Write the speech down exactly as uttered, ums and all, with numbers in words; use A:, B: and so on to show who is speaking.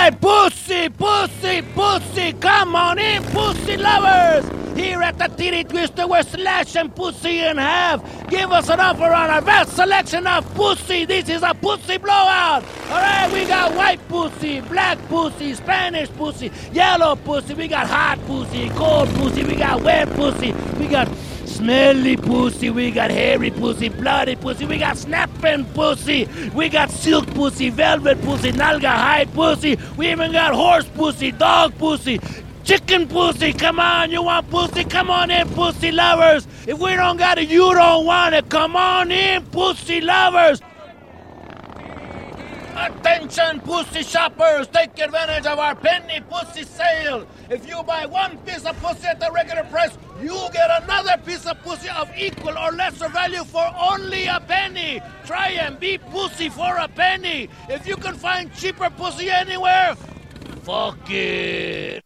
A: right, pussy, pussy, pussy, come on in, pussy lovers. Here at the Titty Twister, we're slashing pussy in half. Give us an offer on our vast selection of pussy. This is a pussy blowout. All right, we got white pussy, black pussy, Spanish pussy, yellow pussy. We got hot pussy, cold pussy. We got wet pussy. We got smelly pussy. We got hairy pussy, bloody pussy. We got snapping pussy. We got silk pussy, velvet pussy, nalga hide pussy. We even got horse pussy, dog pussy, chicken pussy. Come on, you want pussy? Come on in, pussy lovers. If we don't got it, you don't want it. Come on in, pussy lovers. Attention, pussy shoppers. Take advantage of our penny pussy sale. If you buy one piece of pussy at the regular price, you get another piece of pussy of equal or lesser value for only a penny. Try and be pussy for a penny. If you can find cheaper pussy anywhere, fuck it.